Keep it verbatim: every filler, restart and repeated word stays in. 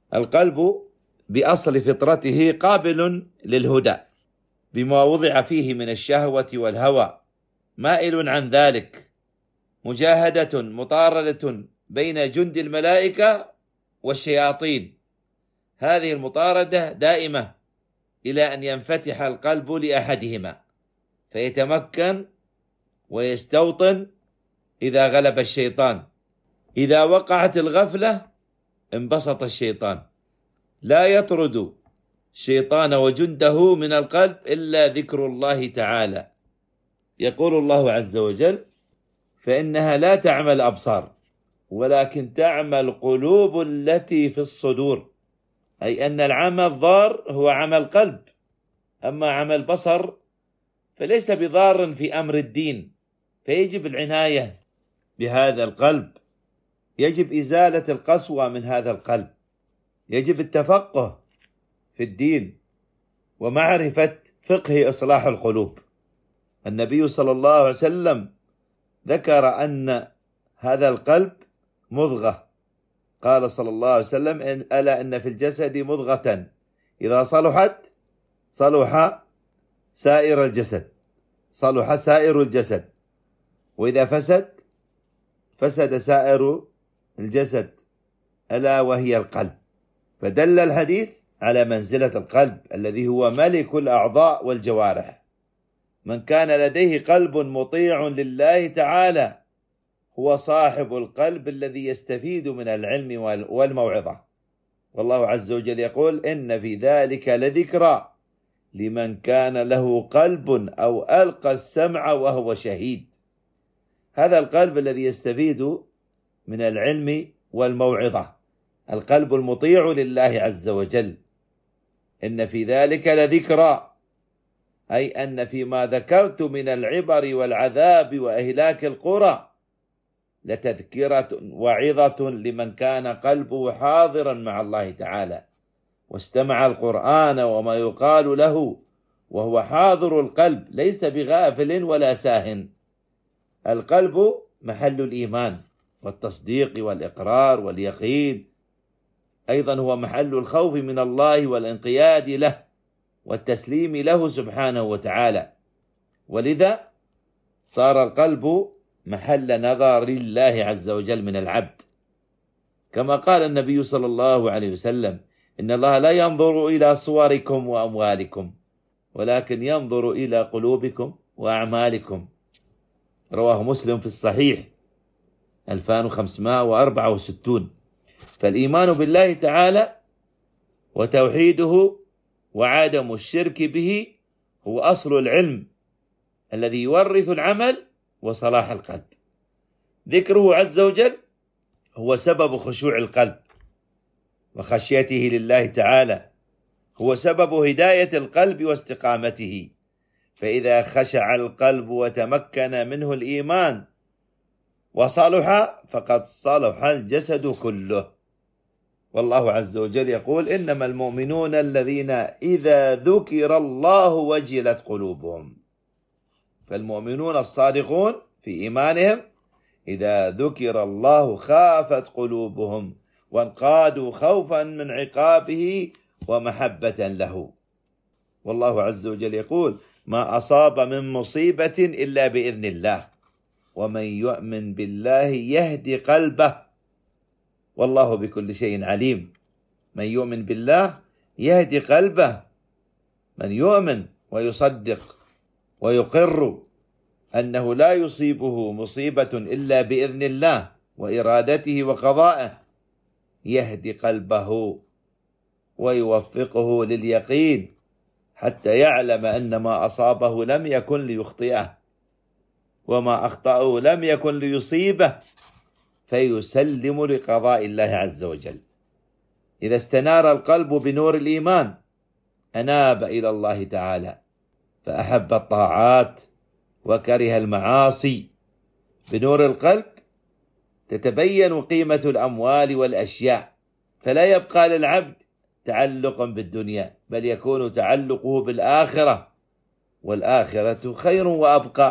القلب بأصل فطرته قابل للهدى بما وضع فيه من الشهوة والهوى، مائل عن ذلك، مجاهدة مطاردة بين جند الملائكة والشياطين. هذه المطاردة دائمة إلى أن ينفتح القلب لأحدهما فيتمكن ويستوطن إذا غلب الشيطان. إذا وقعت الغفلة انبسط الشيطان، لا يطرد الشيطان وجنده من القلب إلا ذكر الله تعالى. يقول الله عز وجل: فإنها لا تعمى الأبصار ولكن تعمى القلوب التي في الصدور، أي أن العمى الضار هو عمى القلب، أما عمى البصر فليس بضار في أمر الدين، فيجب العناية بهذا القلب، يجب إزالة القسوة من هذا القلب، يجب التفقه في الدين ومعرفة فقه إصلاح القلوب. النبي صلى الله عليه وسلم ذكر أن هذا القلب مضغة، قال صلى الله عليه وسلم: إن ألا إن في الجسد مضغة إذا صلحت صلح سائر الجسد صلح سائر الجسد وإذا فسد فسد سائر الجسد، ألا وهي القلب. فدل الحديث على منزلة القلب الذي هو ملك الأعضاء والجوارح. من كان لديه قلب مطيع لله تعالى هو صاحب القلب الذي يستفيد من العلم والموعظة. والله عز وجل يقول: إن في ذلك لذكرى لمن كان له قلب أو ألقى السمع وهو شهيد. هذا القلب الذي يستفيد من العلم والموعظة، القلب المطيع لله عز وجل. إن في ذلك لذكرى، أي أن فيما ذكرت من العبر والعذاب وإهلاك القرى لتذكرة وعظة لمن كان قلبه حاضرا مع الله تعالى واستمع القرآن وما يقال له وهو حاضر القلب، ليس بغافل ولا ساهن. القلب محل الإيمان والتصديق والإقرار واليقين، أيضا هو محل الخوف من الله والانقياد له والتسليم له سبحانه وتعالى. ولذا صار القلب محل نظر الله عز وجل من العبد، كما قال النبي صلى الله عليه وسلم: إن الله لا ينظر إلى صوركم وأموالكم ولكن ينظر إلى قلوبكم وأعمالكم. رواه مسلم في الصحيح ألفين وخمسمائة وأربعة وستين. فالإيمان بالله تعالى وتوحيده وعدم الشرك به هو أصل العلم الذي يورث العمل وصلاح القلب. ذكره عز وجل هو سبب خشوع القلب وخشيته لله تعالى، هو سبب هداية القلب واستقامته. فإذا خشع القلب وتمكن منه الإيمان وصلح فقد صلح الجسد كله. والله عز وجل يقول: إنما المؤمنون الذين إذا ذكر الله وجلت قلوبهم. فالمؤمنون الصادقون في إيمانهم إذا ذكر الله خافت قلوبهم وانقادوا خوفا من عقابه ومحبة له. والله عز وجل يقول: ما أصاب من مصيبة إلا بإذن الله ومن يؤمن بالله يهدي قلبه والله بكل شيء عليم. من يؤمن بالله يهدي قلبه، من يؤمن ويصدق ويقر أنه لا يصيبه مصيبة إلا بإذن الله وإرادته وقضائه يهدي قلبه ويوفقه لليقين حتى يعلم أن ما أصابه لم يكن ليخطئه وما أخطأه لم يكن ليصيبه، فيسلم لقضاء الله عز وجل. إذا استنار القلب بنور الإيمان أناب إلى الله تعالى فأحب الطاعات وكره المعاصي. بنور القلب تتبين قيمة الأموال والأشياء، فلا يبقى للعبد تعلق بالدنيا بل يكون تعلقه بالآخرة، والآخرة خير وأبقى.